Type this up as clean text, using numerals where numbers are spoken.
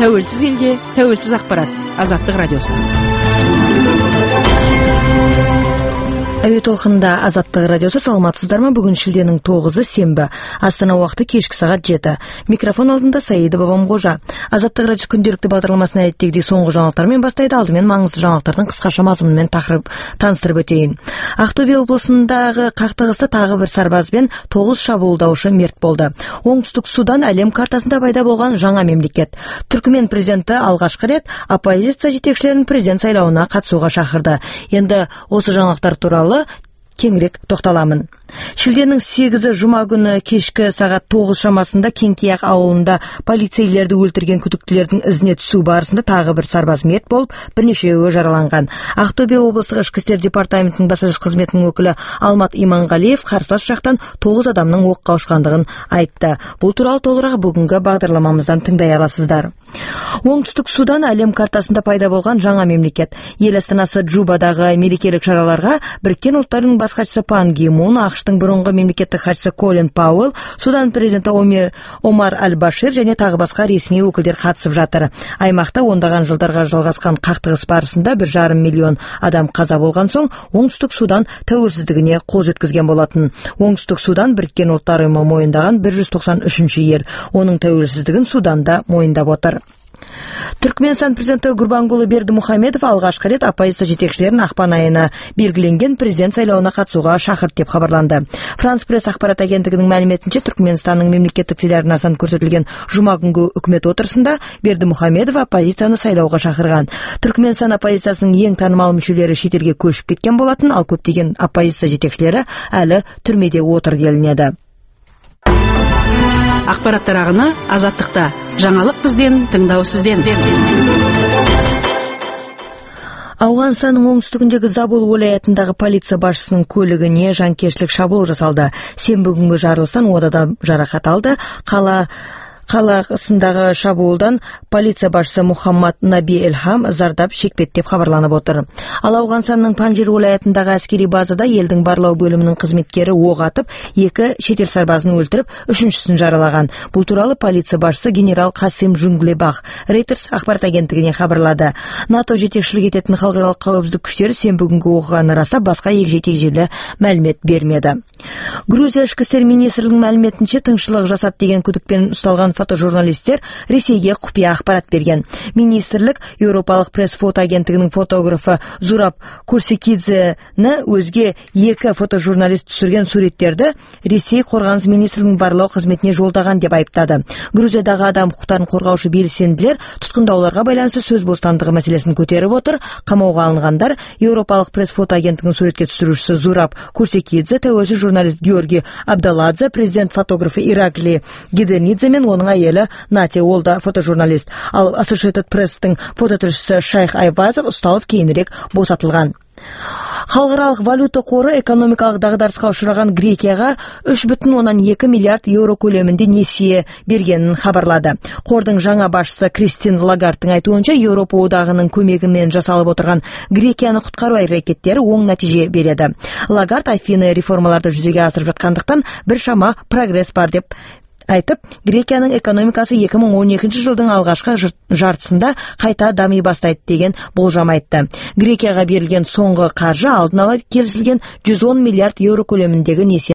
тәуелсіз елге тәуелсіз ақпарат. Азаттық радиосы. Әуе толқында Азаттық радиосы. Саламатсыздар ма? Бүгін шілденің 9-ы сенбі. Астана уақыты кешкі сағат 7. Микрофон алдында Саида Бабамғожа. Азаттық радиосы күнделікті бағдарламасын әдеттегідей соңғы жаңалықтармен бастайды. Алдымен маңызды жаңалықтардың қысқаша мазмұнымен тақырып таныстырып өтейін. Ақтөбе облысындағы қақтығыста тағы бір сарбаз бен 9 шабуылдаушы мерт болды. Оңтүстік Судан әлем картасында пайда болған жаңа мемлекет. Түркмен президенті алғашқы рет оппозиция жетекшілерін президент сайлауына қатысуға шақырды. Енді осы жаңалықтар туралы кеңірек тоқталамын. Шілденің 8-і жұма күні кешкі сағат 9 шамасында Кеңкияқ ауылында полицейлерді өлтірген күдіктілердің ізіне түсу барысында тағы бір сарбаз мерт болып, бірнешеуі жараланған. Ақтөбе облыстық ішкі істер департаментінің баспасөз қызметінің өкілі Алмат Иманғалиев қарсылас жақтан 9 адамның оққа ұшқандығын айтты. Бұл туралы толығырақ бүгінгі бағдарламамыздан тыңдай аласыздар. Оңтүстік Судан әлем картасында пайда болған жаңа мемлекет. Ел астанасы Джубадағы мерекелік шараларға Біріккен ұлттардың бас хатшысы Пан Ги Мун, ақш-тың бұрынғы мемлекеттік хатшысы Колин Пауэлл, Судан президенті Омар Аль-Башир және тағы басқа ресми өкілдер қатысып жатыр. Аймақта ондаған жылдарға жалғасқан қақтығыс барысында 1,5 миллион адам қаза болған соң, Оңтүстік Судан тәуелсіздігіне қол жеткізген болатын. Оңтүстік Судан Біріккен ұлттар ұйымы мойындаған 193-ші ел. Оның тәуелсіздігін Суданда мойындап отыр. Түркменстан президенті Гурбангулы Бердімұхамедов алғашқы рет оппозиция жетекшілерін ақпан айына белгіленген президент сайлауына қатысуға шақырды деп хабарланды. Франс пресс ақпарат агенттігінің мәліметінше, Түркменстанның мемлекеттік телеарнасынан көрсетілген жұма күнгі үкімет отырысында Бердімұхамедов оппозицияны сайлауға шақырған. Түркменстан оппозициясының ең танымал мүшелері шетелге көшіп кеткен болатын, ал көптеген оппозиция жетекшілері әлі түрмеде отыр делінеді. Ақпараттар ағыны Азаттықта. Жаңалық бізден, тыңдау сізден. Ауғанстанның оңтүстігіндегі Забул уәлаятындағы полиция басшысының көлігіне жанкештілік шабуыл жасалды. Сенбі күнгі жарылыстан ол адам жарақат алды. Қаласындағы шабуылдан полиция басшысы Мухаммад Наби Элхам зардап шекпеді деп хабарланып отыр. Ал Ауғанстанның Панжир уәлаятындағы әскери базада елдің барлау бөлімінің қызметкері оқ атып, 2 шетел сарбазын өлтіріп, 3-шісін жаралаған. Бұл туралы полиция басшысы генерал Қасим Жунглебах Reuters ақпарат агенттігіне хабарлады. НАТО жетекшілік ететін халықаралық қауіпсіздік күштері сенбі күнгі оқиғаны растап, басқа егжей-тегжейлі мәлімет бермеді. Грузия ішкі істер министрлігінің мәліметінше, тыңшылық жасады деген күдікпен ұсталған фотожурналистер Ресейге құпия ақпарат берген. Министрлік Еуропалық пресс-фото агенттігінің фотографы Зураб Курсикидзені өзге 2 фотожурналист түсірген суреттерді Ресей қорғаныс министрлігінің барлау қызметіне жолдаған деп айыптады. Грузиядағы адам құқықтарын қорғаушы белсенділер тұтқындауларға байланысты сөз бостандығы мәселесін көтеріп отыр. Қамауға алынғандар Еуропалық пресс-фото агенттігінің суретке түсірушісі Зураб Курсикидзе, тәуелсіз журналист Георгий Абдаладзе, президент фотографы Иракли Гиденидзе мен оның әйелі Нати, ол да фотожурналист. Ал Associated Press-тің фототілшісі Шайх Айвазов ұсталып кейінірек босатылған. Халықаралық валюта қоры экономикалық дағдарысқа ұшыраған Грекияға 3,2 миллиард еуро көлемінде несие бергенін хабарлады. Қордың жаңа басшысы Кристин Лагардтың айтуынша, Еуропа одағының көмегімен жасалып отырған Грекияны құтқару әрекеттері оң нәтиже береді. Лагард Афина реформаларды жүзеге асырып жатқандықтан біршама прогресс бар деп айтып, Грекияның экономикасы 2012 жылдың алғашқы жартысында қайта дами бастайды деген болжам айтты. Грекияға берілген соңғы қаржы алдын ала келісілген 110 миллиард еуро көлеміндегі несие